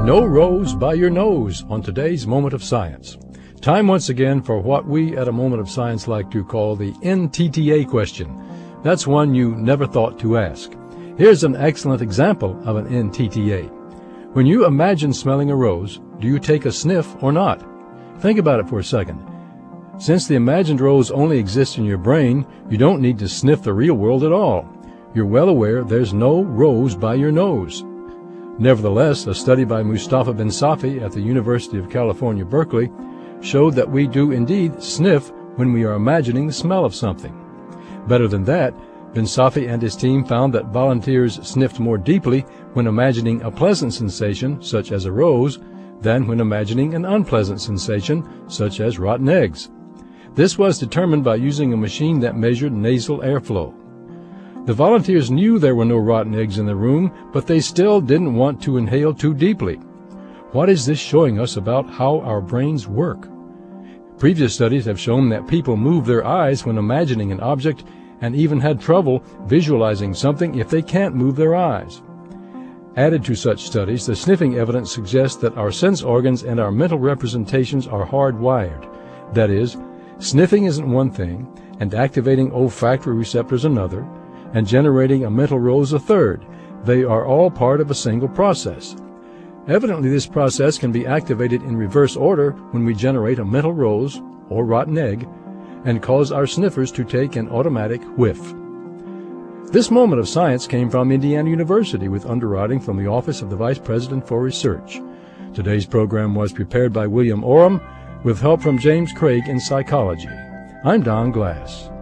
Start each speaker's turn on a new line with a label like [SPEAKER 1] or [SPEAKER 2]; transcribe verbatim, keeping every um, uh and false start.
[SPEAKER 1] No rose by your nose on today's Moment of Science. Time once again for what we at a Moment of Science like to call the N T T A question. That's one you never thought to ask. Here's an excellent example of an N T T A. When you imagine smelling a rose, do you take a sniff or not? Think about it for a second. Since the imagined rose only exists in your brain, you don't need to sniff the real world at all. You're well aware there's no rose by your nose. Nevertheless, a study by Mustafa Ben Safi at the University of California, Berkeley, showed that we do indeed sniff when we are imagining the smell of something. Better than that, Ben Safi and his team found that volunteers sniffed more deeply when imagining a pleasant sensation, such as a rose, than when imagining an unpleasant sensation, such as rotten eggs. This was determined by using a machine that measured nasal airflow. The volunteers knew there were no rotten eggs in the room, but they still didn't want to inhale too deeply. What is this showing us about how our brains work? Previous studies have shown that people move their eyes when imagining an object and even had trouble visualizing something if they can't move their eyes. Added to such studies, the sniffing evidence suggests that our sense organs and our mental representations are hardwired. That is, sniffing isn't one thing, and activating olfactory receptors another, and generating a mental rose a third. They are all part of a single process. Evidently, this process can be activated in reverse order when we generate a mental rose, or rotten egg, and cause our sniffers to take an automatic whiff. This Moment of Science came from Indiana University with underwriting from the Office of the Vice President for Research. Today's program was prepared by William Oram with help from James Craig in psychology. I'm Don Glass.